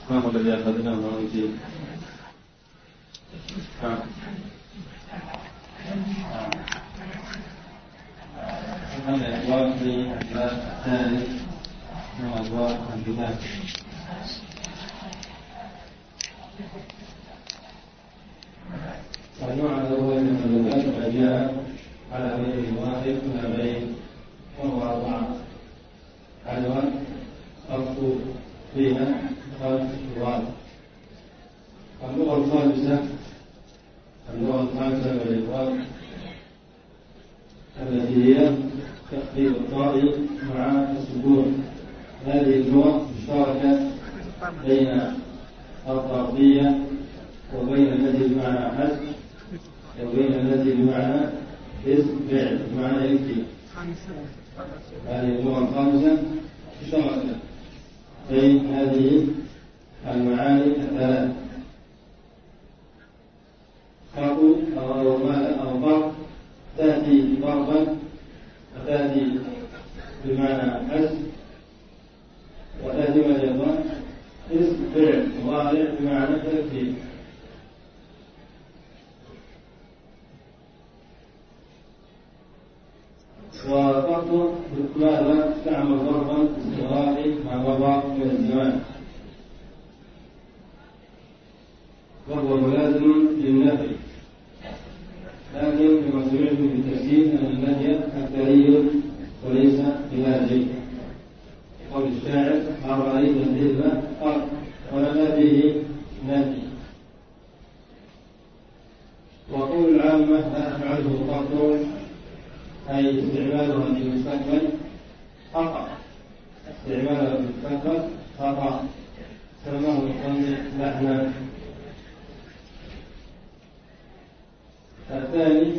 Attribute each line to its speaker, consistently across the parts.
Speaker 1: ما هو الذي أخذناه ونسيه؟ هذا الأبواب في الباب الثالث من أبواب الكتاب. النوع الأول من الزكاة ما جاء على بين واحد من بين وهو أربعة عنوان مكتوب فيها 5 لغات. اللغة الخامسة للإخوان التي هي تخفيف الطاء مع السكون. هذه اللغة مشتركة بين الطرفية وبين التي بمعنى حذف وبين التي بمعنى اسم فعل بمعنى يكفي. هذه اللغة الخامسة مشتركة بين هذه المعاني الثلاث. خطو أو ضرب تأتي ضربا وتأتي بمعنى حذف وتأتي أيضا اسم فعل مضارع بمعنى تكفير. وضرب ماذا تعمل ضربا استغراقي مع وضع من الزمان وهو ملازم للنفي، لكن كما سمعتم في التفسير أن النفي أكثري وليس بلازم. قول الشاعر أرأيت الذئب ولما به نفي. وقول العامة لا أفعله قط أي استعمالها في المستقبل خطأ. استعمالها في المستقبل خطأ سماه المصنف لحنا. الثاني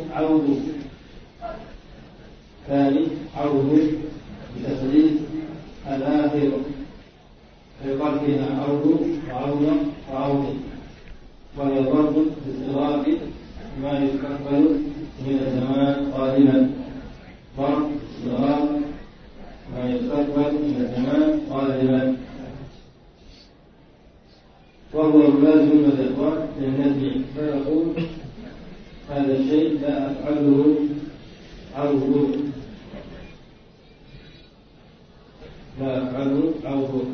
Speaker 1: عوض بتسديد الآخر يقال فيها عوض وعوض وهي ضرب باستغراق ما يستقبل من الزمان قادما. ضرب باستغراق ما يستقبل من الزمان قادما وهو ملازم للإخوان للنفي. فيقول هذا الشيء لا أفعله عوض ما يرى العوض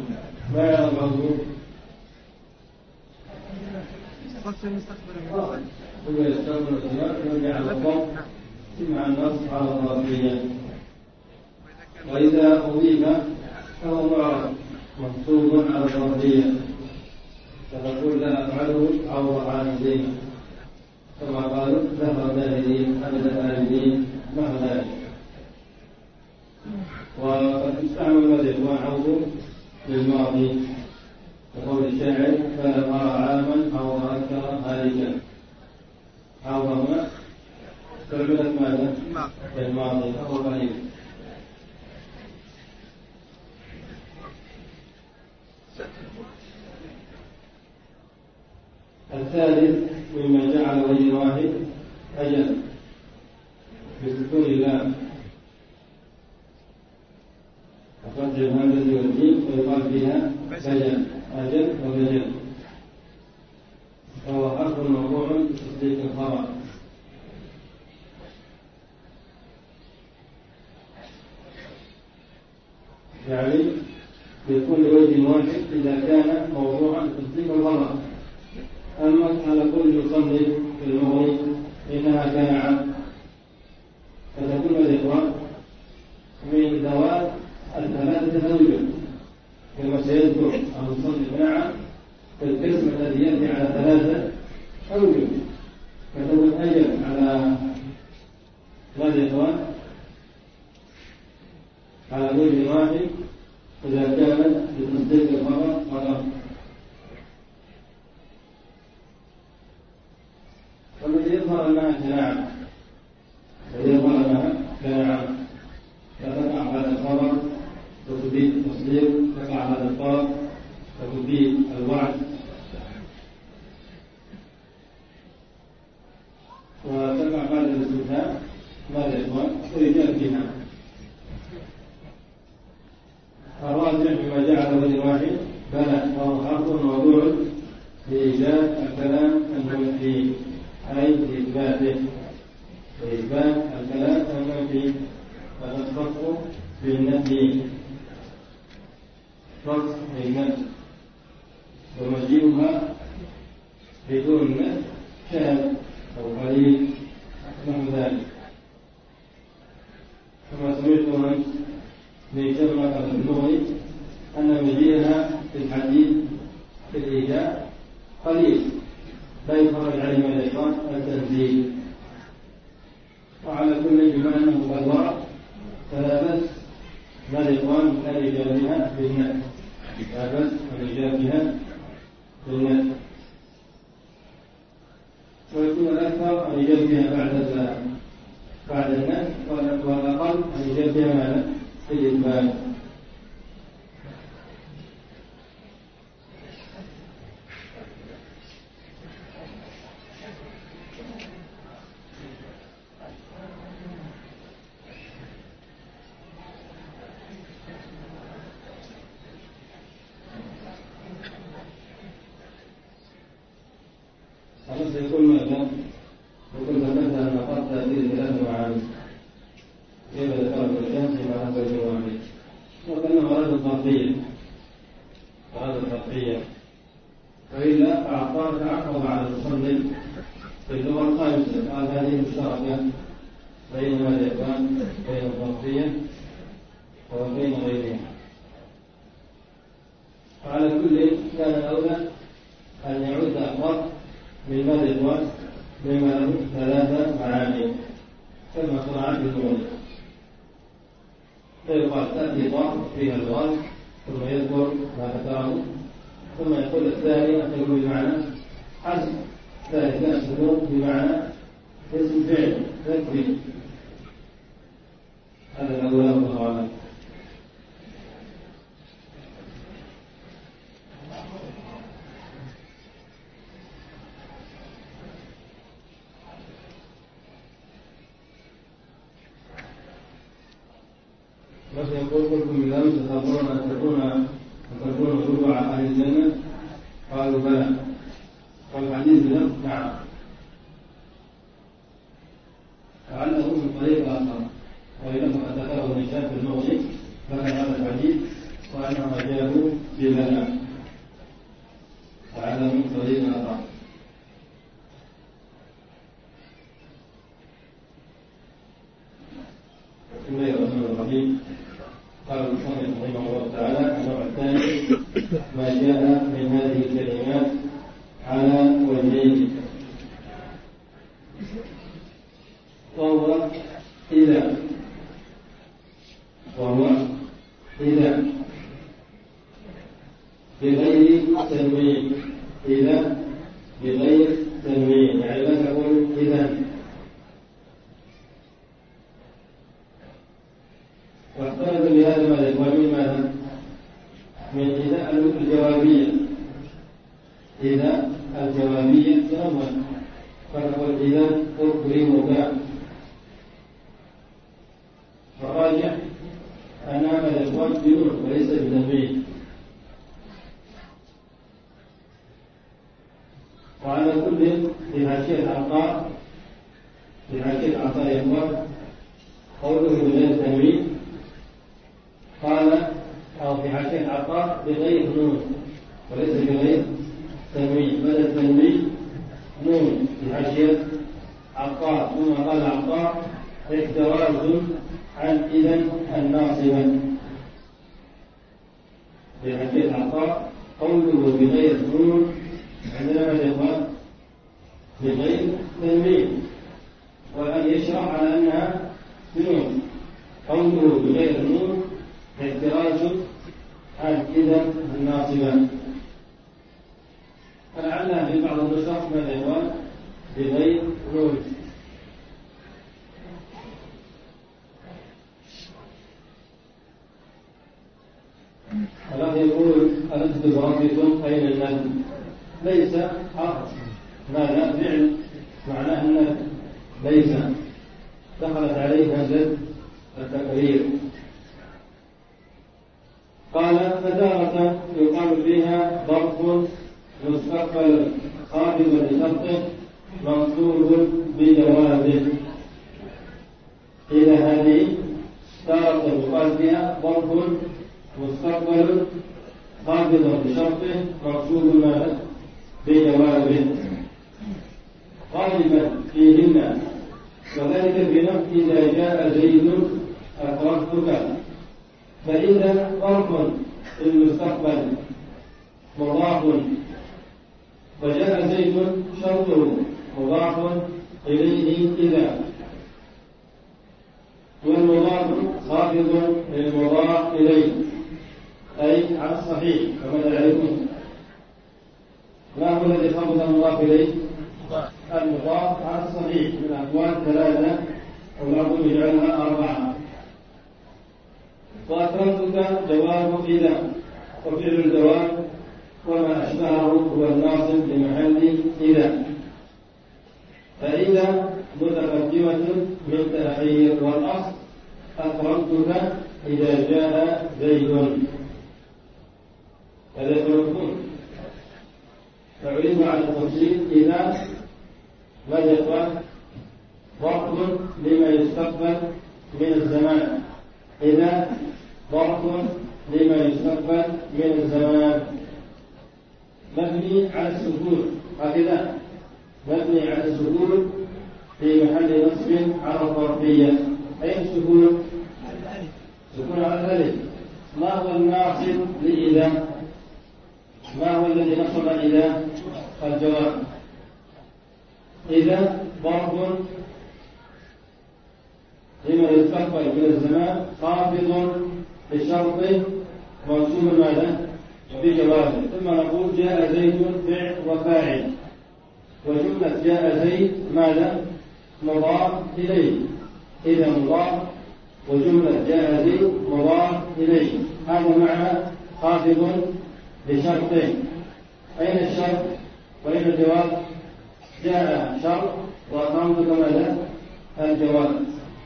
Speaker 1: هو يستقبل الزمان ويرجع الضم مع النص على الظرفية. وإذا أضيف فهو معرض منصوب على الظرفية فتقول لا أفعله عوض عن زين كما قالوا ذهب ذاهبين أبدا آلدين مع ذلك. ويستعمل الإخوان عوض للماضي وقول الشاعر فلم أرى عاما أو أكثر هالكا. عوض هنا استعملت ماذا؟ للماضي فهو قليل. الثالث مما جعل وجه واحد أجل بسكون اللام وفتح الهمزة والجيم ويقال فيها أجل وبجل فهو حرف موضوع بتصديق الخبر. يعني بكل وجه واحد إذا كان موضوعا بتصديق الخبر. أما على كل مصنف في المغني إنها كان فتكون الإخوان من ذوات الثلاثة أوجه كما سيذكر المصنف نعم في القسم الذي يأتي على 3 أوجه. فتكون أجل على الإخوان على وجه واحد إذا كانت بتصديق الخبر فقط. والذي يظهر أنها كناعة فتقع هذا الخبر وتفيد التصديق، تقع هذا الخبر وتفيد الوعد، وتقع هذا الاستثناء ماذا يا إخوان؟ ورجال فيها. الراجع بما جعل وجه واحد بلى وهو حرف موضوع لإيجاد الكلام المنفي، أي لإثباته، لإثبات الكلام المنفي. فتختص بالنفي، خص بالنفي، ومجيئها بدون نفي شاذ أو قليل نحو ذلك. كما سمعتم أمس بكلمة المغني أن مجيئها في الحديث في الإيجاء قليل، لا يخرج عليه من الإخوان التنزيل. وعلى كل بما أنه قد ورد فلا بأس ما الإخوان من الإجابة بها بالنفي، لا بأس من الإجابة بها بالنفي، ويكون الأكثر أن يجاب بها بعد النفي، والأقل أن يجاب بها في الإثبات. سيكون ماذا؟ يكون ذكرت أن قد تأتي ثلاث معاني كيف ذكرت الشمس مع هذا الجوانب، وكأنه أراد التغطية، وإلا فأعطاه تعقب على المصنف في اللغة الخامسة، قال هذه مشتركة بين ماذا كان بين التغطية وبين غيرها. وعلى كل كان الأولى أن يعد أخبار من ماذا الإخوان مما له ثلاثة معاني كما صنعت بالمغني، فيقال تأتي ضاء فيها الغاز ثم يذكر ما ذكره، ثم يقول الثاني أن تكون بمعنى حسب، ثالث لا تكون بمعنى اسم فعل تكفي. هذا الأول الله أعلم. بس يقول لكم من أمس تخافون أن تكون ربع أهل الجنة؟ قالوا بلى، والحديث بلفظ نعم، لعله من طريق آخر، ولما ذكره هشام في المغني ذكر هذا الحديث وأنهم أجابوا ببلى، لعله من طريق آخر. بسم الله الرحمن الرحيم. قال المصنف رحمه الله تعالى: النوع الثاني ما جاء من هذه الكلمات على وجهين، وهو إذا بغير تنوين، إذا بغير تنوين، يعني لا تقول إذا. واختلف بهذا ماذا؟ ومن ماذا؟ من إذا الجوابية، إذا الجوابية تنون، فتقول إذا أكرمك. فراجع أنها ماذا؟ بنون وليس بتنوين. وعلى كل في حاشية العطاء يقول قوله بغير تنوين، قال أو في حاشية العطاء بغير نون وليس بغير تنوين، بدل التنوين نون في حاشية عطاء، ثم قال عطاء احتراز عن إذن الناصبة. في حاشية عطاء قوله بغير نون عندنا ماذا يقال؟ بغير تنوين، والآن يشرح على أنها نون، قوله بغير نون احتراز عن إذن الناصبة. فلعلها في بعض النسخ ماذا يقال؟ بغير نون. الأخ يقول: ألست بربكم أين النجم؟ ليس حرف، ماذا؟ فعل معناه أن ليس دخلت عليه همزة التكرير. قال: فتارة يقال فيها ظرف مستقبل خافض لشرطه منصوب بجوازه. إلى هذه تارة يقال فيها ظرف مستقبل خافض لشرطه منصوب بجوازه غالبا فيهن، وذلك بنفس إذا جاء زيد أكرمتك، فإذا ظرف في المستقبل مضاف وجاء زيد شرطه مضاف إليه إذا، والمضاف خافض للمضاف إليه أي على الصحيح كما تعرفون. ما هو الذي خفض المضاف إليه؟ المضاف على الصحيح من أقوال ثلاثة وبعضهم يجعلها أربعة. وأكرمتك جواب إذا، وفعل الجواب وما أشبهه هو الناصب لمحل إذا، فإذا متقدمة من تأخير، والأصل أكرمتك إذا جاء زيد. هذا يقولون فعلم على التفصيل إذا ماذا؟ ظرف لما يستقبل من الزمان، إذا ظرف لما يستقبل من الزمان مبني على السكون، هكذا مبني على السكون في محل نصب على الظرفية. أي السكون؟ سكون على الألف. ما هو الناصب لإذا؟ ما هو الذي نصب إذا؟ الجواب. إذا ظرف لما يستقبل من الزمان خافض بشرط منصوب ماذا؟ بجوازه. ثم نقول جاء زيد فعل وفاعل، وجملة جاء زيد ماذا؟ مضاف إليه. إذا مضاف وجملة جاء زيد مضاف إليه، هذا معنى خافض بشرطين. أين الشرط وأين الجواب؟ جاء شرط وأقامتك ماذا؟ الجواب.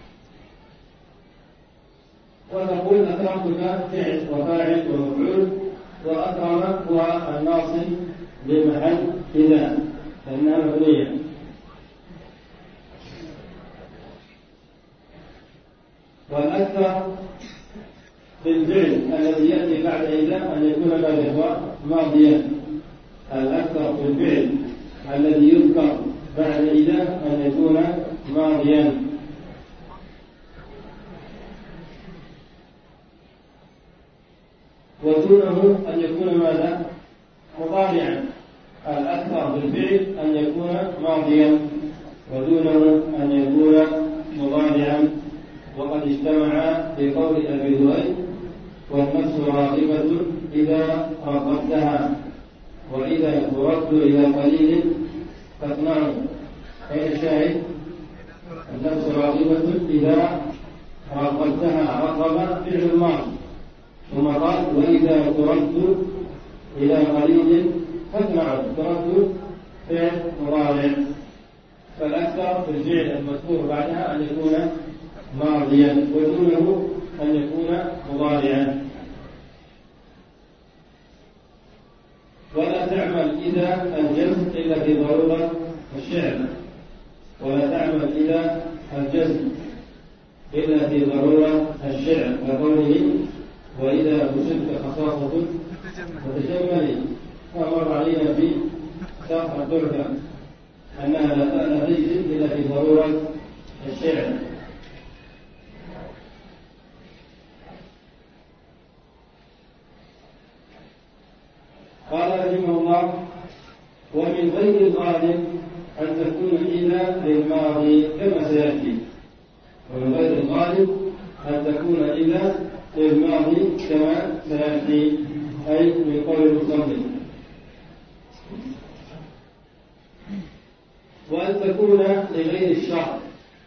Speaker 1: ونقول أكرمتك فعل وفاعل ومفعول، وأكرم هو الناصب بمحل إذا لأنها مبنية. والأكثر في الفعل الذي يأتي بعد إذا أن يكون ماذا هو؟ ماضيا. الأكثر في الفعل الذي يذكر بعد إذا أن يكون ماضيا. ودونه أن يكون ماذا؟ مضارعا. الأكثر في الفعل أن يكون ماضيا، ودونه أن يكون مضارعا. وقد اجتمع في قول أبي ذؤيب: والنفس راغبة إذا رغبتها، وإذا ترد إلى قليل فاقنعه. أين الشاهد؟ النفس راغبة إذا رغبتها، رغب فعل الماضي، ثم قال: وإذا ترد إلى قليل فاقنعه، ترد فعل مضارع. فالأكثر في الفعل المذكور بعدها أن يكون ماضيا، ودونه أن يكون مضارعا. ولا تعمل إذا الجزم إلا في ضرورة الشعر، ولا تعمل إذا الجزم إلا في ضرورة الشعر، كقوله: وإذا أصبت خصاصة فتجملي. فمر علينا في شرح الدرجة أنها لا تجزم إلا في ضرورة الشعر. قال رحمه الله: ومن غير الغالب أن تكون إذا للماضي كما سيأتي. ومن غير الغالب أن تكون إذا للماضي كما سيأتي، أي من قول المصنف. وأن تكون لغير الشرط،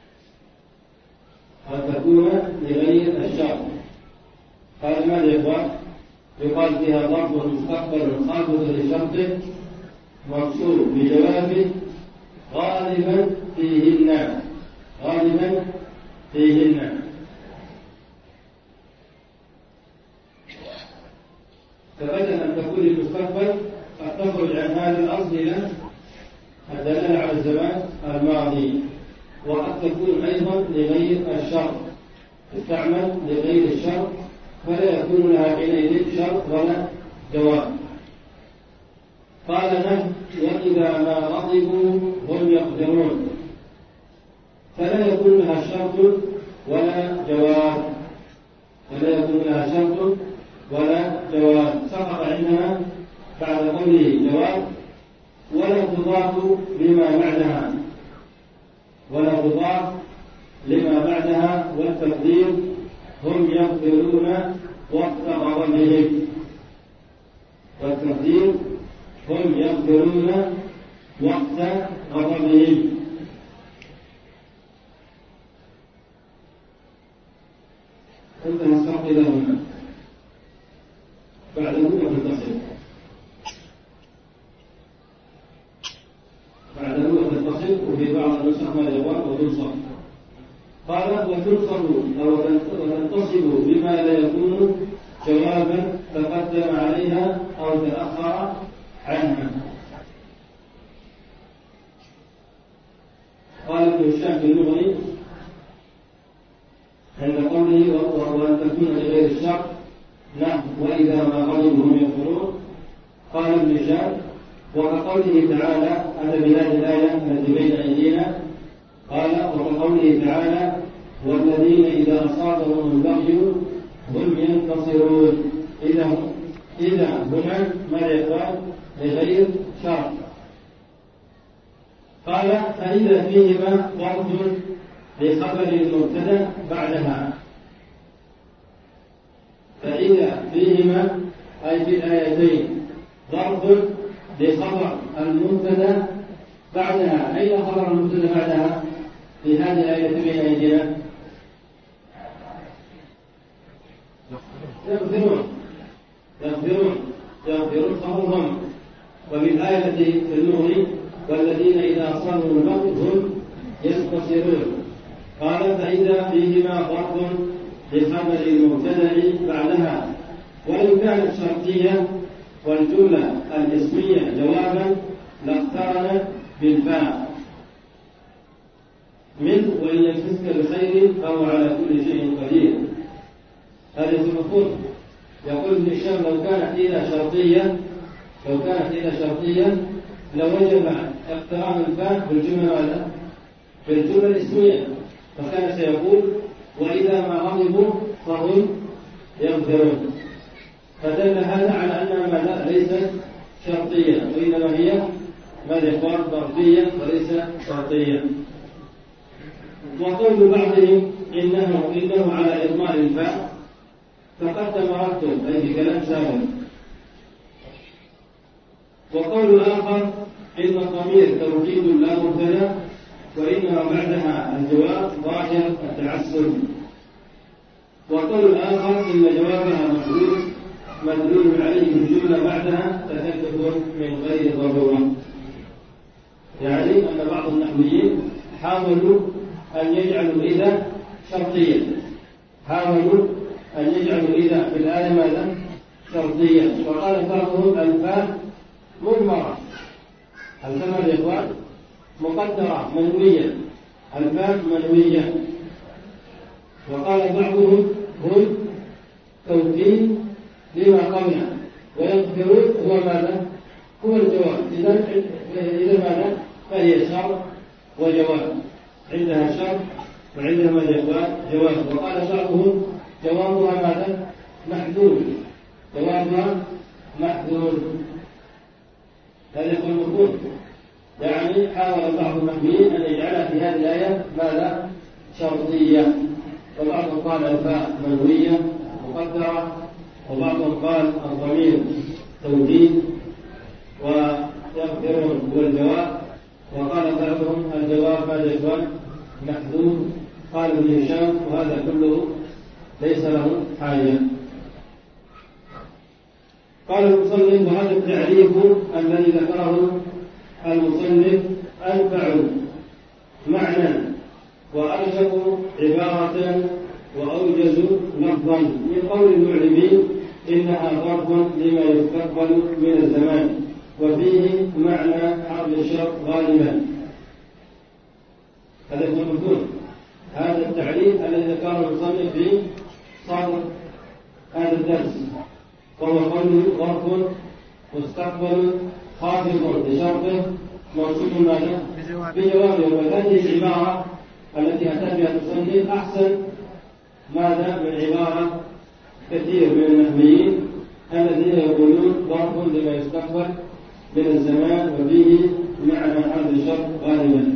Speaker 1: أن تكون لغير الشرط. قال ماذا يقال؟ يقال فيها ظرف مستقبل خافض لشرطه منصوب بجوابه غالبا فيهن، غالبا فيهن. فبدل أن تكون المستقبل قد تخرج عن هذا الأصل إلى الدلالة على الزمان الماضي، وقد تكون أيضا لغير الشرط، تستعمل لغير الشرط فلا يكون لها حينئذ شرط ولا جواب. قال نهي وإذا ما غضبوا هم يقدرون، فلا يكون لها شرط ولا جواب، فلا يكون لها شرط ولا جواب. سقط عندنا بعد قوله جواب ولا تضاف لما بعدها، ولا تضاف لما بعدها، والتقدير هم يقدرون وقت غضبهم، والتقدير هم يقدرون وقت غضبهم. انتهى الساق إلى هنا، بعده وتتصل، بعده وتتصل، وفي بعض النسخ ما يقال وتنصب. قال وتنصب أو تنتصب بما لا يكون جوابا تقدم عليها أو تأخر عنها. قال ابن هشام في المغني عند قوله وأن تكون لغير الشرط نعم وإذا ما غضبوا هم يغفرون. قال ابن هشام وكقوله تعالى هذا بهذه الآية التي بين أيدينا، قال وكقوله تعالى والذين إذا أصابهم البغي هم ينتصرون. إذا هنا ما يقال لغير شرط. قال فإذا فيهما ضرب لخبر المبتدأ بعدها، فإذا فيهما أي في الآيتين ضرب لخبر المبتدأ بعدها. أين خبر المبتدأ بعدها في هذه الآية بين أيدينا؟ يغفرون خبرهم. وفي الآية التي في المغني والذين إذا أصابهم البغي هم ينتصرون. قال فإذا فيهما ضرب لخبر المبتدأ بعدها، وإن كانت شرطية والجملة الاسمية جوابا لاقترنت بالفاء من وإن يمسسك بخير فهو على كل شيء قدير. هذا المفهوم. يقول ابن هشام لو كانت إذا شرطية لوجب اقتران الفاء بالجملة الاسمية، فكان سيقول وإذا ما غضبوا فهم يغفرون. فدل هذا على أنها ليست شرطية وإنما هي ظرفية وليس شرطية. وقول بعضهم إنه على إضمار الفاء تقدم رده أي في كلام سابق. وقول آخر إن الضمير توكيد لا مبتدأ وإنما بعدها الجواب ظاهر التعسر. وقول آخر إن جوابها مدلول عليه الجملة بعدها تكلف من غير ضرورة. يعني أن بعض النحويين حاولوا أن يجعلوا إذا شرطية، في الآية ماذا؟ شرطية. وقال بعضهم الفاء مضمرة، الفاء يا إخوان مقدرة منوية، الفاء منوية. وقال بعضهم هم توكيد لما قبله ويغفرون هو ماذا؟ هو الجواب. إذا ماذا؟ فهي شرط وجواب، عندها شرط وعندها ماذا؟ جواب. وقال بعضهم جوابها ماذا؟ محذور، هذا هو المفهوم. يعني حاول بعض النحويين أن يجعلها في هذه الآية ماذا؟ شرطية. وبعضهم قال الفاء منوية مقدرة، وبعضهم قال الضمير توكيد ويغفرون هو الجواب. وقال بعضهم الجواب ماذا يكون؟ محذوف. قال ابن هشام وهذا كله ليس له حاجة. قال المصنف وهذا التعريف الذي ذكره المصنف أنفع معنى وأرجح عبارة وأوجز لفظا من قول المعلمين إنها ظرف لما يستقبل من الزمان وفيه معنى حرف الشر غالبا. هذا هو المفهوم. هذا التعريف الذي ذكره المصنف في صدر هذا الدرس، وهو قوله ظرف مستقبل خافض بشرطه موصوف ماذا؟ بجوابه. وهذه العبارة التي أتى بها المصنف أحسن ماذا من عبارة كثير من النحويين الذين يقولون ظرف لما يستقبل من الزمان وفيه معنى حرف الشر غالبا.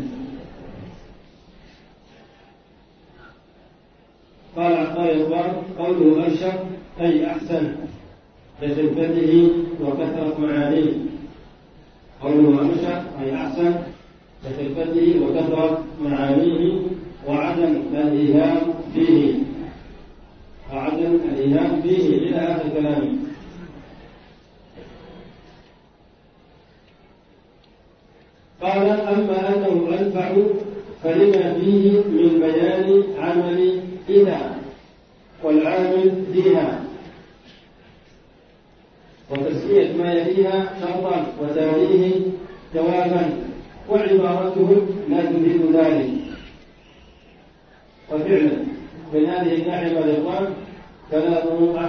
Speaker 1: قال عطاء إخبار قوله أرشد أي أحسن لخفته وكثرة معانيه. قوله أرشد أي أحسن لخفته وكثرة معانيه وعدم الإيهام فيه، وعدم الإيهام فيه إلى آخر كلامه. قال أما أنه أنفع فلما فيه من بيان عمل إذا والعامل فيها وتسمية ما يليها شرطا وتاليه جوابا، وعبارته لا تفيد ذلك. وفعلا من هذه الناحية والإخوان كلامه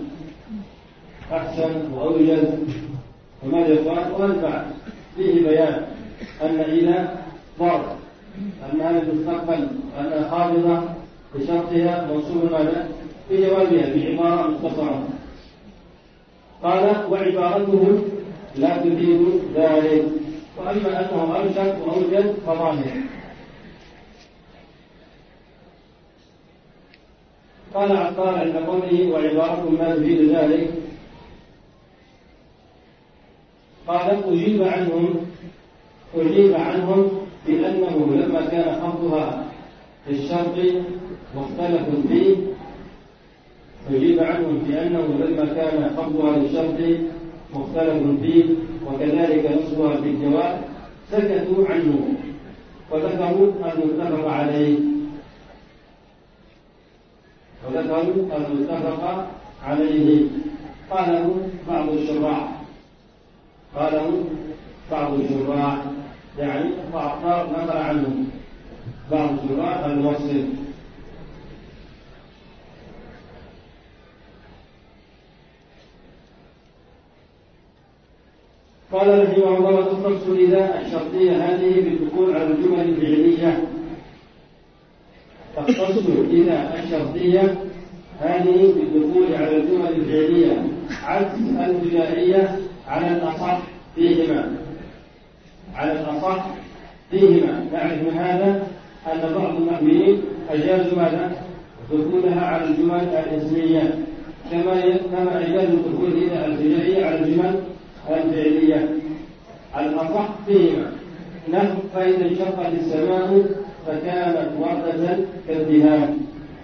Speaker 1: أحسن وأوجز وما الإخوان وأنفع، فيه بيان أن إلى ظرف، أنها لتستقبل، أنها خافضة بشرطها موصول ماذا في جوابها بعبارة مختصرة. قال وعبارته لا تفيد ذلك. وأما أنه أرشد وأوجد فظاهر. قال عطار عند قوله وعبارة ما تفيد ذلك، قال أجيب عنهم بأنه لما كان خفضها في الشرط مختلف فيه، أجيب عنهم بأنه لما كان خفضها للشرط مختلف فيه وكذلك نصبها في الجواب سكتوا عنه وذكروا المتفق عليه. قاله بعض الشراح يعني نقل عنه بعض الشراح الموصل. قال رحمه الله تختص إذا الشرطية هذه بالدخول على الجمل الفعلية. تختص إذا الشرطية هذه بالدخول على الجمل الفعلية عكس الابتدائية على الأصح فيهما. نعرف من هذا أن بعض النحويين أجازوا ماذا؟ دخولها على الجمل الاسمية كما أجازوا دخول إذا الابتدائية على الجمل الفعلية. الأصح فيهما نحو فإذا انشقت السماء فكانت وردة كالدهان.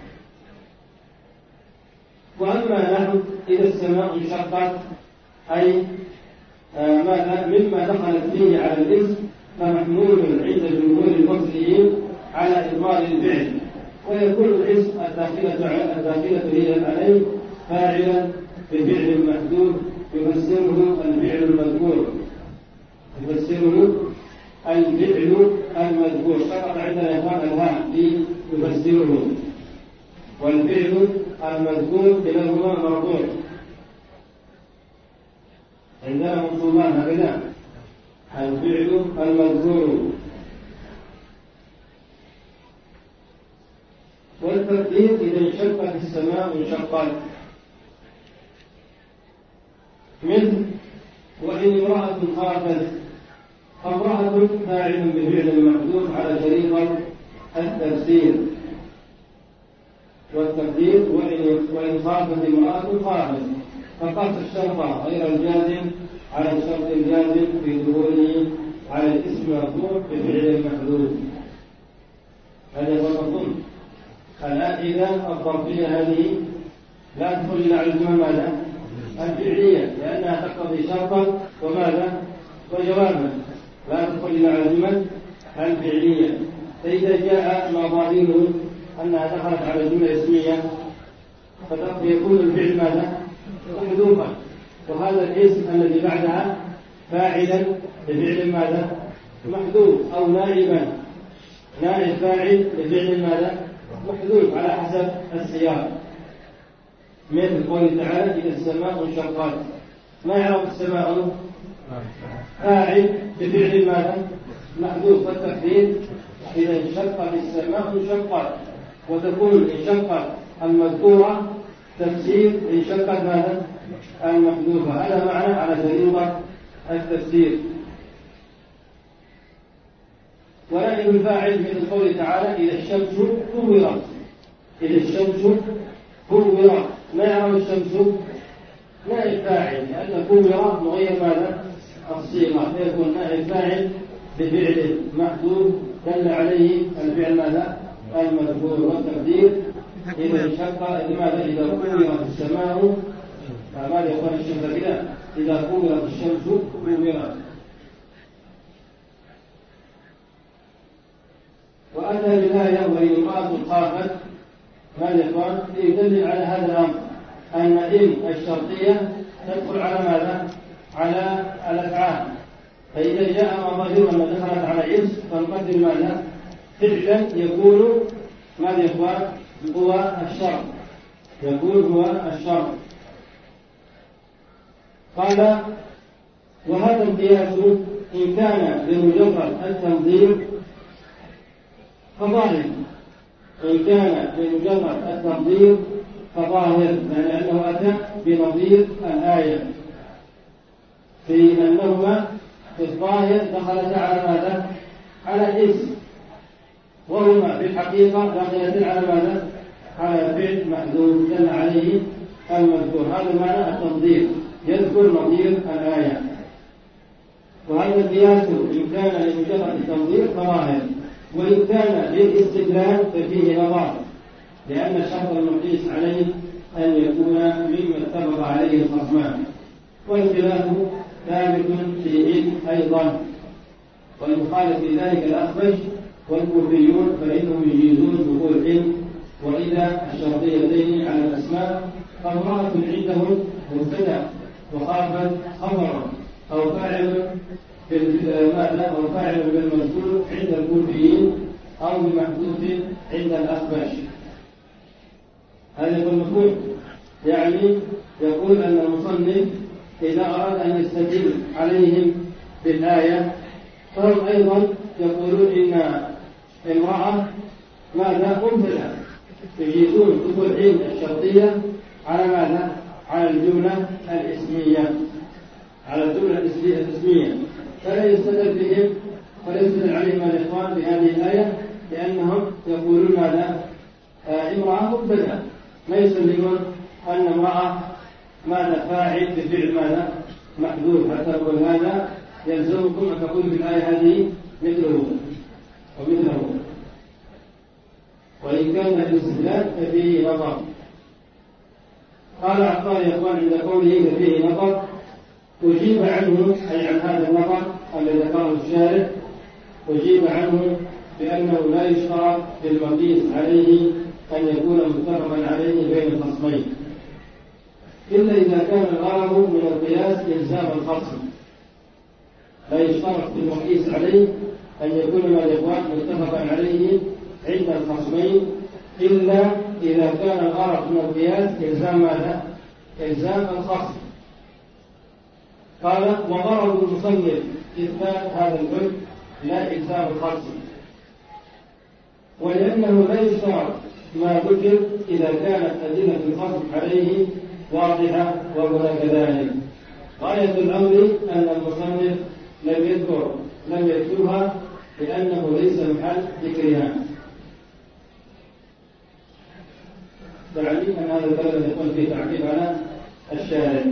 Speaker 1: وأما نحو إذا السماء انشقت أي ماذا مما دخلت فيه على الاسم فمحمول عند جمهور المصريين على إضمار الفعل، ويكون الاسم الداخلة هي عليه فاعلا بفعل محدود يفسره الفعل المذكور. سقط عندنا إخوان الهاء في يفسره، والفعل المذكور كلاهما مرفوع عندنا منصوبان هكذا. الفعل المذكور والتقدير إذا انشقت السماء انشقت، مثل وإن امرأة خافت، امرأة فاعل بفعل محذوف على طريق التفسير، والتقدير وإن خافت امرأة خافت، فقص الشرط غير الجازم على الشرط الجازم في دخوله على الاسم المرفوع بفعل محذوف. هذا هو المفهوم. الآن إذا الظرفية هذه لا تدخل إلا على الجمل ماذا؟ الفعلية، لأنها تقتضي شرطا وماذا؟ وجوابا، لا تدخل إلا على الجمل الفعلية. فإذا جاء مظاهره أنها دخلت على الجملة الاسمية فيكون الفعل ماذا؟ محذوفا، وهذا الاسم الذي بعدها فاعلا لفعل ماذا؟ محذوف، أو نائبا نائب فاعل لفعل ماذا؟ محذوف على حسب السياق. مثل قوله تعالى إذا السماء انشقت، ما يعرف السماء؟ فاعل بفعل ماذا؟ محذوف، والتقدير إذا انشقت السماء انشقت، وتكون انشقت المذكورة تفسير انشقت ماذا؟ المحذوفة. هذا معنى على طريقة التفسير. ونائب الفاعل مثل قوله تعالى إذا الشمس كورت، إذا الشمس كورت، ما يعرف الشمس؟ نائب فاعل، لأن كورت مغير ماذا؟ الصيغة، فيكون نائب فاعل بفعل محذوف دل عليه الفعل ماذا؟ المذكور. والتقدير إذا انشق لماذا؟ إذا كورت السماء، فماذا يقول الشمس كده؟ إذا كورت الشمس كورت. وأتى بالآية وهي امرأة خافت، ماذا يقول؟ يدل على هذا الأمر أن إن الشرطية تدخل على ماذا؟ على الأفعال. فإذا جاء ما ظاهر أن دخلت على إن فنقدر ماذا؟ فعلا يكون ماذا يقول؟ هو الشرط، يكون هو الشرط. قال وهذا القياس إن كان بمجرد التنظير فظاهر، إن كان بمجرد التنظير فظاهر، لأنه أتى بنظير الآية في أنهما في الظاهر دخلتا على ماذا؟ على اسم، وهما في الحقيقة داخلتين على ماذا؟ على فعل محذوف دل عليه المذكور. هذا معنى التنظير، يذكر نظير الآية. وهذا القياس إن كان لمجرد التنظير فظاهر، وإن كان للاستدلال ففيه نظر، لأن الشرط المقيس عليه أن يكون مما اتفق عليه الخصمان، والخلاف ثابت في إن أيضا. والمخالف في ذلك الأخفش والكوفيون فإنهم يجيزون دخول إن وإذا الشرطيتين على الأسماء. فامرأة عندهم مبتدأ وخافت خبر أو فاعل ماذا؟ أو فاعل بالمذكور عند الكوفيين أو بمحذوف عند الأخفش. هذا يكون مفهوم، يعني يقول أن المصنف إذا أراد أن يستدل عليهم بالآية فهم أيضا يقولون إن امرأة ماذا؟ مبتدأ، يجيزون دخول عين الشرطية على ماذا؟ على الجملة الاسمية، على الجملة الاسمية. فلا يستدل بهم ولا يستدل عليهم الإخوان بهذه الآية، لأنهم يقولون ماذا؟ امرأة مبتدأ، ما يسلمون أن امرأة ماذا؟ فاعل بفعل ماذا؟ محذوف. حتى يقول هذا يلزمكم أن تقول في الآية هذه مثله ومثله. وإن كان الاستدلال ففيه نظر. قال عطار يا إخوان عند قوله ففيه نظر أجيب عنه، أي عن هذا النظر الذي ذكره الشارع، أجيب عنه بأنه لا يشترط بالمقيس عليه أن يكون متفقا عليه بين الخصمين، إلا إذا كان الغرض من القياس إلزام الخصم. لا يشترط بالمقيس عليه أن يكون ما الإخوان متفقا عليه عند الخصمين، إلا إذا كان الغرض من القياس إلزام ماذا؟ إلزام الخصم. قال وغرض المصنف إثبات هذا الحكم لا إلزام الخصم، ولأنه لا يشترط ما ذكر إذا كانت أدلة الخصم عليه واضحة وهو كذلك. غاية الأمر أن المصنف لم يذكرها لأنه ليس محل ذكرها. تعليم أن هذا الكلام يكون فيه تعقيب على الشارع.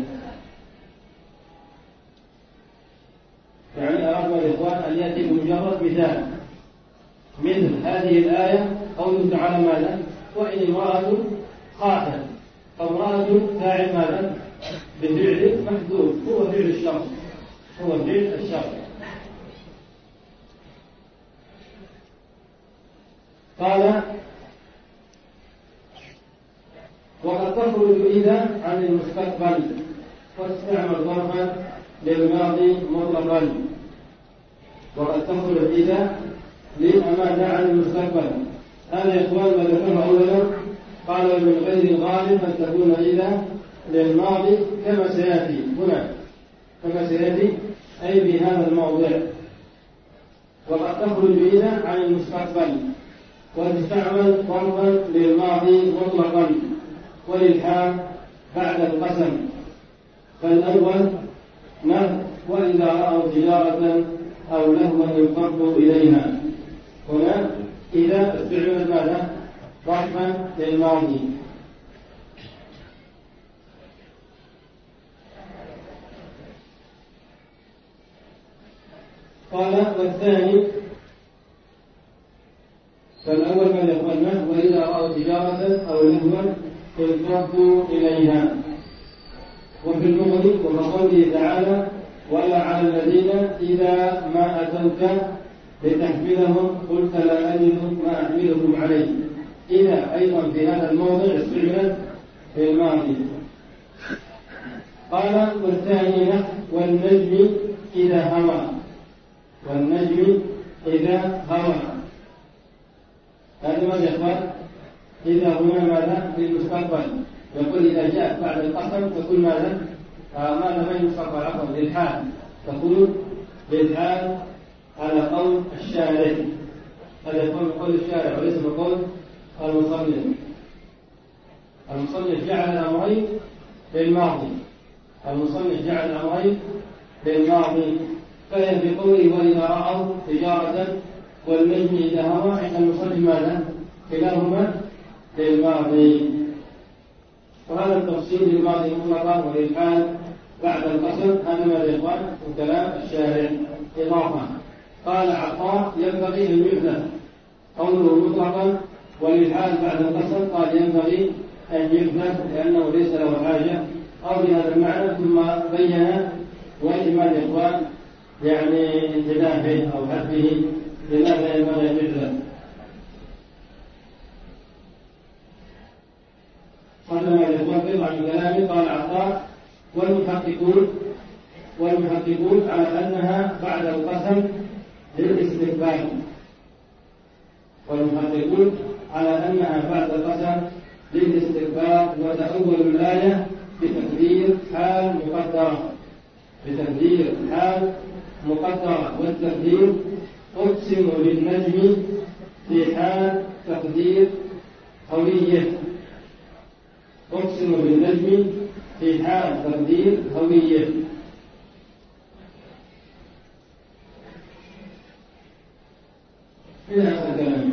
Speaker 1: يعني أراد الإخوان أن يأتي بمجرد مثال مثل هذه الآية قوله تعالى ماذا؟ وإن امرأة خافت، فامرأة فاعل ماذا؟ بفعل محذوف، هو فعل الشرط، هو فعل الشرط. قال وقد تخرج إذا عن المستقبل واستعمل ظرفا للماضي مطلقا، وقد تخرج إذا للأمانة عن المستقبل. هذا يا إخوان ما ذكره أولا، قالوا من غير الغالب أن تكون إذا للماضي كما سيأتي هنا، كما سيأتي أي بهذا الموضع. وقد تخرج إذا عن المستقبل وتستعمل ضربا للماضي مطلقا وللحال بعد القسم. فالأول وإذا رأوا تجارة أو لهوا انفضوا إليها. هنا إذا استعملت ماذا؟ ضربا للماضي. قال والثاني، فالأول ما يقولنا وإذا رأوا تجارة أو لهوا انفضوا إليها. وفي المغني وقوله تعالى ولا على الذين إذا ما أتوك لتحملهم قلت لا أجد ما أحملكم عليه. إذا أيضا في هذا الموضع استعملت في الماضي. قال والثاني والنجم إذا هوى. والنجم إذا هوى هذا ماذا يقول؟ إذا هنا ماذا؟ في المستقبل. يقول إذا جاء بعد القسم تقول ماذا؟ ماذا ما المستقبل عفوا للحال، تقول للحال على قول الشارع. هذا يكون قول الشارع وليس بقول المصنف. المصنف جعل الأمرين للماضي، المصنف جعل الأمرين للماضي. فهي بقوله وإذا رأوا تجارة والنجم إذا هوى عند المصنف ماذا؟ كلاهما للماضي. وهذا التفصيل للماضي مطلقا وللحال بعد القسم هذا ما يقال كلام الشارع إضافة. قال عطاء ينبغي أن يحدث قوله مطلقا وللحال بعد القسم قال ينبغي أن يحدث لأنه ليس له حاجة أو بهذا المعنى. ثم بين وجه ما يقال يعني انتباهه أو حذفه لماذا ينبغي أن يحدث. قال ما يقول بضع من كلامه. قال عطاء والمحققون على أنها بعد القسم للاستقبال. والمحققون على أنها بعد القسم للاستقبال. وتأول الآية بتقدير حال مقدرة، بتقدير حال مقدرة. والتقدير أقسم بالنجم في حال تقدير هوية. أقسم بالنجم في حال تقدير هوية. إلى آخر كلامه.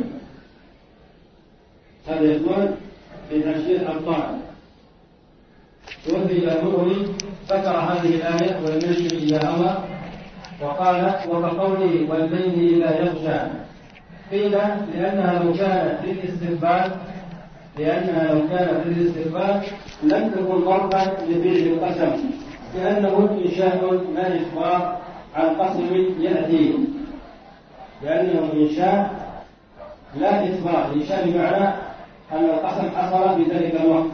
Speaker 1: هذا يقول في حاشية الطاعة. وفي المغني ذكر هذه الآية والنجم إذا هوى وقال وكقوله والليل إذا يغشى. قيل لأنها لو كانت للاستقبال لم تكن ضربا لفعل القسم، لأنه إنشاء لا إخبار عن قسم يأتي. لأنه إنشاء لا إخبار. إنشاء بمعنى أن القسم حصل في ذلك الوقت،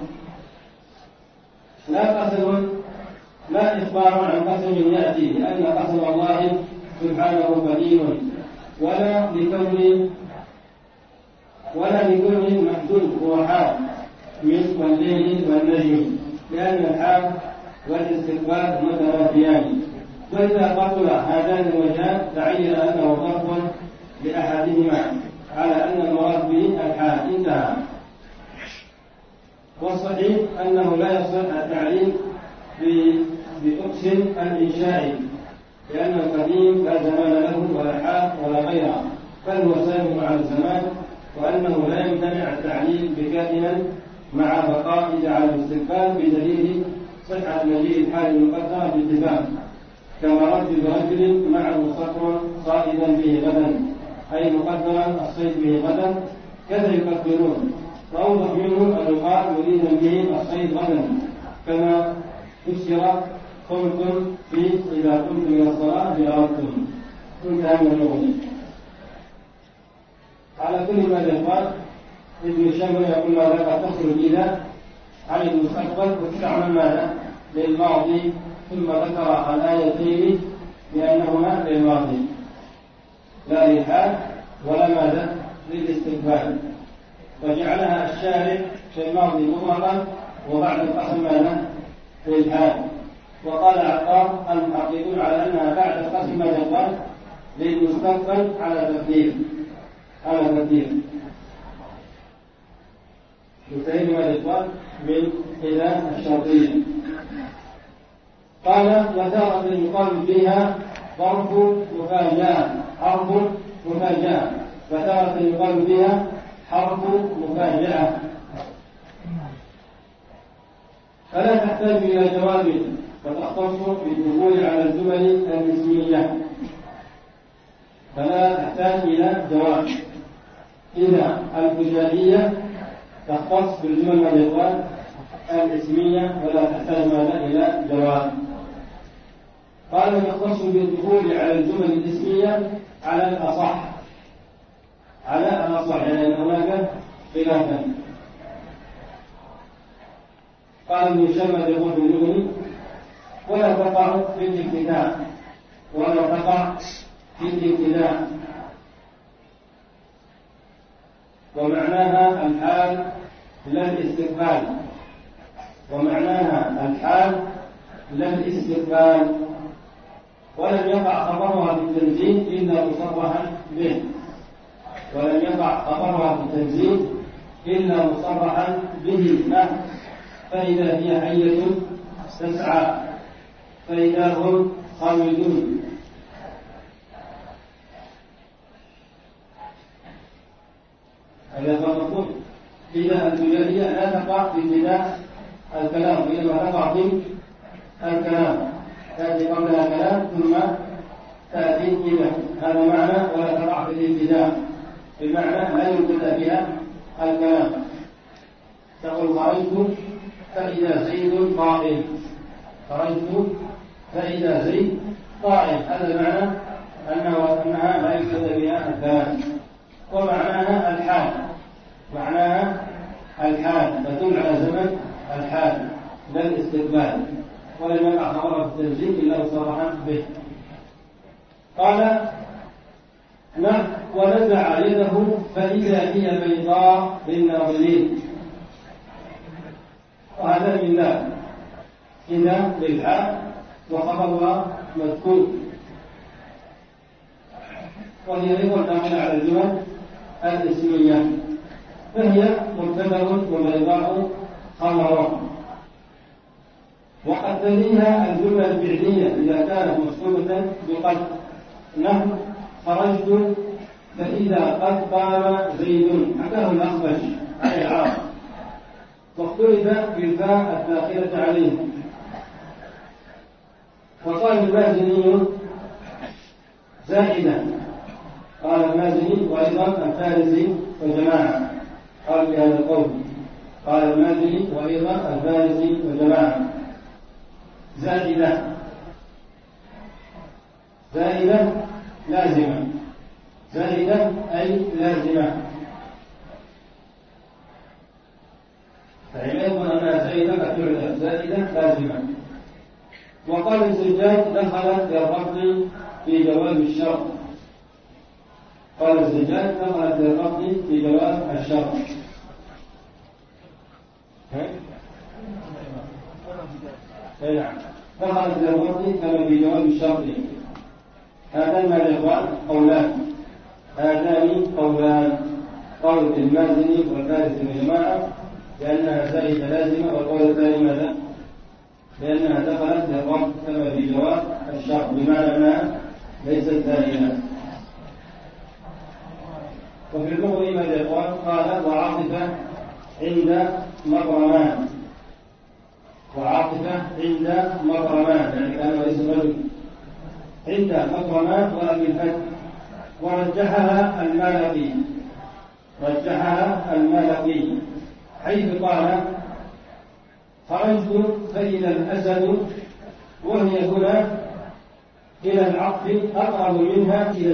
Speaker 1: لا قسم لا إخبار عن قسم يأتي، لأن قسم الله سبحانه قديم ولا لكل محدود هو حال من والليل والنجم، لأن الحال والاستقبال متنافيان. وإذا بطل هذان الوجهان تعين أنه ضرب لأحدهما على أن المراد به الحال. انتهى. والصحيح أنه لا يصح التعليل بأقسم الإنشاء، لأن القديم لا زمان له ولا حال ولا غيره، بل هو سابق على الزمان، وأنه لا يمتنع التعليل بكائنا مع بقاء على الاستقبال بدليل صحة مجيء الحال المقدرة باتفاق، كما رجل برجل معه صقر صائدا به غدا، أي مقدرا الصيد به غدا، كذا يقدرون. وأوضح منه أن يقال يريد به الصيد غدا، كما فسر قلتم في إذا قمتم إلى الصلاة بأردتم. انتهى من الأغنية. على كل ما يقال ابن هشام يقول ماذا؟ قد تخرج إذا عن المستقبل وتستعمل ماذا؟ للماضي ثم ذكر الآيتين بأنهما للماضي لا للحال ولا ماذا للاستقبال، وجعلها الشارع في الماضي مطلقا وبعد القسم ماذا للحال. وقال عطار المحققون على أنها بعد القسم ماذا للمستقبل على تقدير يتهم الإخوان بالإله الشرطية. قال وتارة يقال فيها ظرف مفاجأة حرف مفاجأة، وتارة يقال فيها حرف مفاجأة، فلا تحتاج إلى جواب وتختص بالدخول على الجمل الاسمية، فلا تحتاج إلى جواب. إذا الفجائية تختص بالجمل الإخوان الاسمية ولا تحتاج ماذا إلى جواب. قال وتختص بالدخول على الجمل الاسمية على الأصح يعني هناك خلافا. قال ابن شمد يقول بالجمل ولا تقع في الابتداء ومعناها الحال لا الاستقبال، ولم يقع خبرها بالتنزيل إلا مصرحا به فإذا هي حية تسعى فإذا هم خامدون. هذا هو المطلوب. إذا الفجائية لا تقع في ابتداء الكلام، وإنما تقع في الكلام، تأتي قبلها كلام ثم تأتي إذا، هذا معنى ولا تقع في الابتداء، بمعنى لا يبتدأ بها الكلام. تقول خرجت فإذا زيد قائم، هذا معنى أنها لا يبتدأ بها الكلام. ومعناها الحال تدل على زمن الحال لا الاستقبال، ولم يقع خبرها في التنزيل إلا مصرحا به. قال ونزع يده فإذا هي بيضاء للناظرين، وهذا لله إذا للحال وخبرها مذكور، وهي أيضا داخلة على الجمل الاسمية، فهي مبتدأ وبيضاء خبر. وقد تليها الجملة الفعلية إذا كانت مسكونة بقد، نحو خرجت فإذا قد قام زيد، حكاه الأخفش عن العاص، واختلف بالفاء الداخلة عليه. وقال المازني زائدة، قال المازني وأيضا الفارسي وجماعة قال بهذا القول، قال المازني وأيضا الفارسي وجماعة زائدة لازمة، زائدة أي لازمة، فعلم أنها زائدة لازمة. وقال الزجاج دخلت للرفض في جواب الشرط، قال الزجاج دخلت للرفض في جواب الشرط. نعم، دخلت للرفض كما في جواب الشرط. هذان ما الإخوان قولان، قول المازني والفارسي والجماعة لأنها زائدة لازمة، والقول الثاني ماذا؟ لأنها دخلت للرفض كما في جواب الشرط، بمعنى أنها ليست زائدة. وفي اللغة ماذا الإخوان؟ قال وعاطفة عند مطرمان، يعني كان ليس رجل، عند مطرمان وأبي الفتح. ورجحها المالكي حيث قال خرجت فإذا الأسد، وهي هنا إلى العطف أقرب منها إلى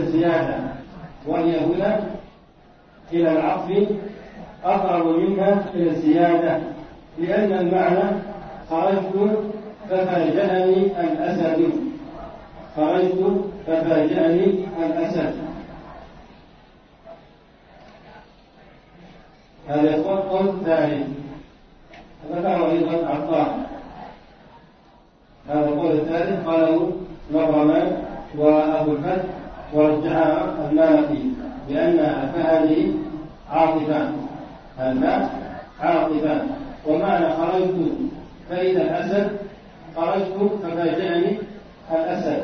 Speaker 1: الزيادة، لأن المعنى خرجت ففاجأني الأسد. خرجت ففاجأني الأسد. هذا القول الثاني ذكره أيضا عطار. هذا القول الثالث قاله مبرمان وأبو الفتح ورجحها المالكي بأن هذه عاطفان. هذا عاطفان. ومعنى خرجت فإذا الأسد خرجت ففاجأني الأسد.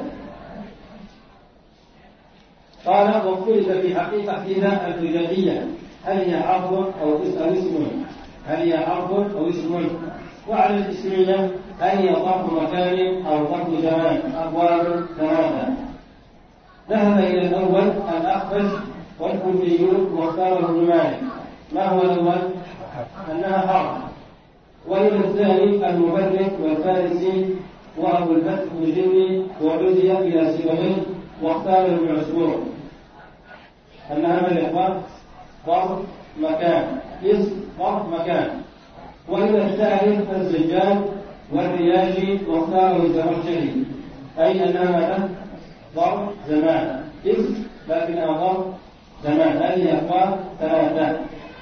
Speaker 1: قال واختلف في حقيقة إذا الفجائية هل هي حرف أو اسم؟ هل هي حرف أو اسم؟ وعلى الاسمية هل هي ظرف مكان أو ظرف زمان؟ أقوال ثلاثة. ذهب إلى الأول الأخفش والكوفيون واختاره ابن مالك. ما هو الأول؟ أنها حرف. وإلى الثاني المبرد والفارسي وأبو الفتح الجني وعزي إلى سيبويه واختار ابن عثمان أنها من الإخوان ظرف مكان، اسم ظرف مكان. وإلى الثالث الزجاج والرياجي واختاره الزمخشري أي أنها ظرف زمان، اسم لكنها ظرف زمان. هذه أقوال ثلاثة.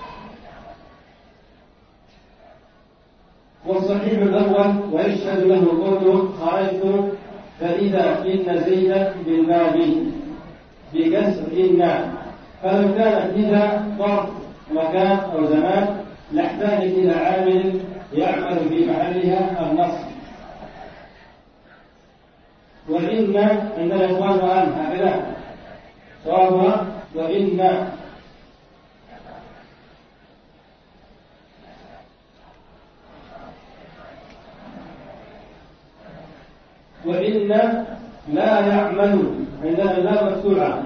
Speaker 1: والصحيح الأول ويشهد له قوله خرجت فإذا إن زيدا بالباب بكسر إن. فلو كانت إذا ظرف مكان أو زمان لاحتاجت إلى عامل يعمل في محلها النصب. وإن عند الإخوان وأن هكذا صوابها وإن. وإن لا يعمل عندنا لا مفتوحة.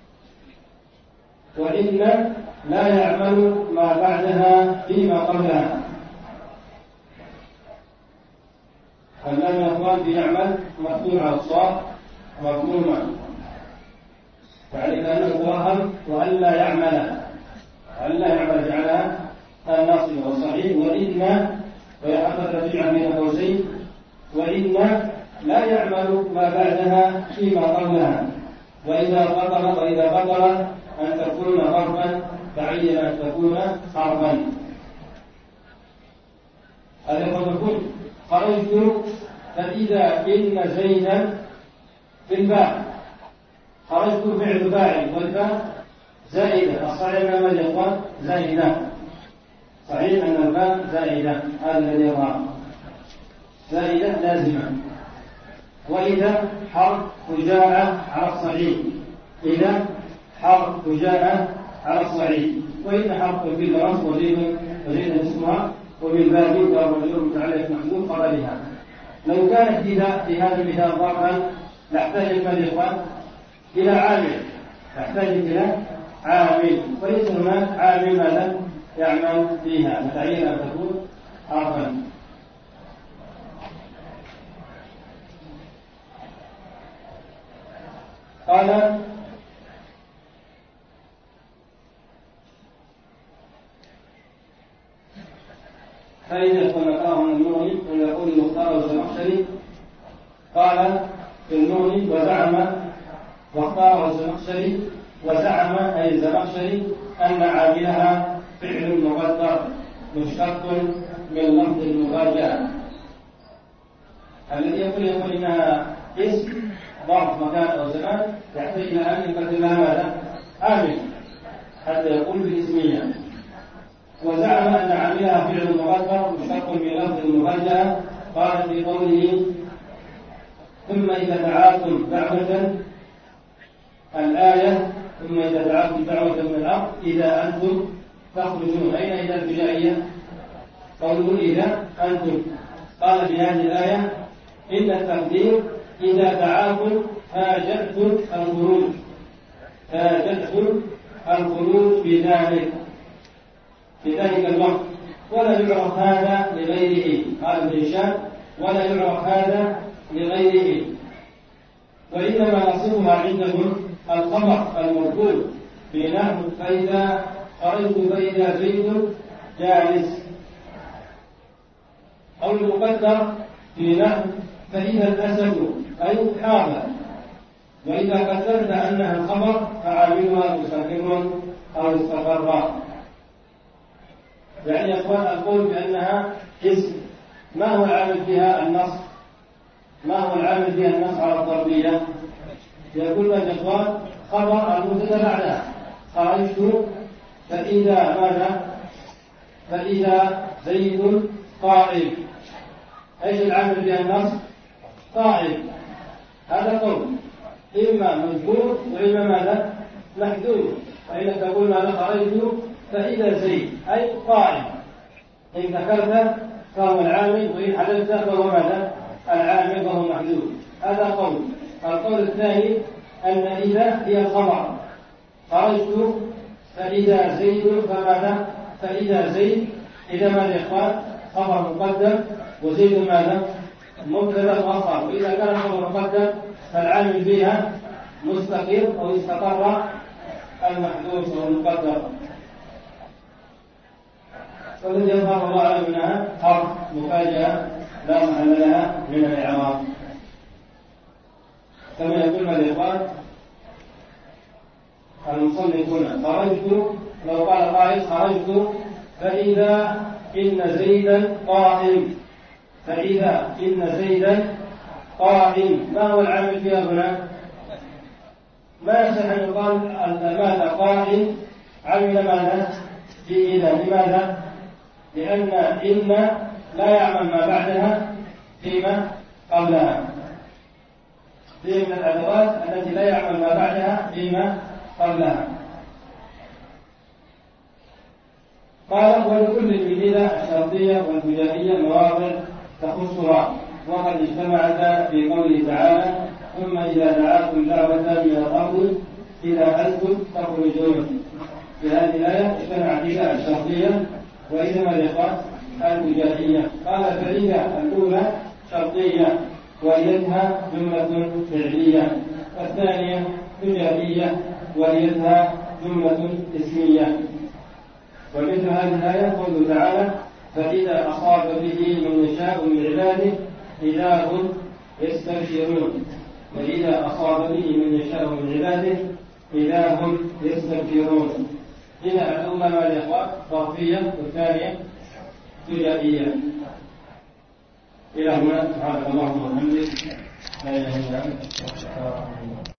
Speaker 1: وإن لا يعمل ما بعدها فيما قبلها. فاللام يا أخوان في يعمل مفتوحة الصاد مضمومة يعني كأنه وهم وألا يعمل جعلها الناصب والصحيح. وإن ويحفظ رجيعا من قوسين وإن لا يعمل ما بعدها فيما قبلها. وإذا بطل أن تكون ظرفا تعين أن تكون حرفا. هذا يقول خرجت فإذا إن زيدا في الباء. خرجت فعل فاعل والباء زائدة. الصحيح أن الإخوان زائدة. صحيح أن الباء زائدة. هذا الذي يظهر زائدة لازمة. وإذا حرف فجاء على الصحيح. إذا حرف فجاء على الصحيح. وإن حرف في الرأس وزيد اسمها وبالباب والرجل متعلق محمود قبلها. لو كانت إذا في هذا المثال ظرفا لاحتاجت الإخوان إلى عامل. وليس هناك عامل ماذا يعمل فيها فتعين أن تكون حرفا. قال فإذا نقرأه من النون ويقول المختار الزمخشري قال في النون وزعم واختاره الزمخشري وزعم أي الزمخشري أن عاملها فعل مقدر مشتق من لفظ المفاجأة. الذي يقول إنها اسم ظرف مكان أو زمان يحتاج إلى أن يقدم لها ماذا؟ عامل حتى يقول بالاسمية. وزعم أن عاملها فعل مقدر مشتق من لفظ المفاجأة. قال في قوله ثم إذا دعاكم دعوة الآية ثم إذا دعاكم دعوة من الأرض إذا أنتم تخرجون. أين إذا الفجائية؟ قوله إذا أنتم. قال في هذه الآية إن التقدير إذا دعاكم فاجأتم الخروج في ذلك الوقت. ولا يعرف هذا لغيره. قال ابن هشام ولا يعرف هذا لغيره. وإنما نصبها عندهم الخبر المرفوع في نحو فإذا خرجت فإذا زيد جالس. أو المقدر في نحو فإذا الأسد أي حاضر. وإذا قدرت أنها الخبر فعاملها مستقر أو استقر. يعني القول بأنها اسم، ما هو العامل فيها النص؟ ما هو العامل فيها النص على الضربية؟ يقول الإخوان خبر المبتدأ بعدها خرجت فإذا ماذا؟ فإذا زيد قائم. ايش العامل فيها النص؟ قائم. هذا قول إما مذكور وإما ماذا؟ محذوف. فإنك تقول ماذا؟ خرجت فإذا زيد أي قائم. إن ذكرت فهو العامل، وإن حدثت فهو ماذا؟ العامل وهو محذوف. هذا قول. القول الثاني أن إذا هي الخبر، خرجت فإذا زيد فماذا؟ فإذا زيد. إذا ماذا يا إخوان؟ خبر مقدم وزيد ماذا؟ مبتدأ مؤخر. وإذا كان الخبر مقدم فالعامل فيها مستقر أو استقر المحذوف أو المقدر. والذي يظهر الله أعلم أنها حرف مفاجأة لا محل لها من الإعراب. كما يقول الإخوان المصنف هنا خرجت، لو قال قائل خرجت فإذا إن زيدا قائم، فإذا إن زيدا قائم. ما هو العامل فيها هنا؟ ما يصح أن يقال ماذا؟ قائم عمل ماذا؟ في إذا. لماذا؟ لأن إن لا يعمل ما بعدها فيما قبلها. هي من الأدوات التي لا يعمل ما بعدها فيما قبلها. قال ولكل من إذا الشرطية والفجائية مواضع تخصها، وقد اجتمعتا في قوله تعالى ثم إذا دعاكم دعوة من الأرض إذا أنتم تخرجون. في هذه الآية اجتمعت إذا الشرطية وإذا ما الإخوان الفجائية. قال فإذا الأولى شرطية وليتها جملة فعلية، والثانية فجائية وليتها جملة اسمية. ومثل هذه الآية قوله تعالى فإذا أصاب به من يشاء من عباده إذا هم يستبشرون. فإذا أصاب به من يشاء من عباده إذا هم يستبشرون. هنا الأولى مع الإخوان ظرفية والثانية فجائية. إلى هنا سبحانك اللهم وبحمدك لا إله إلا أنت.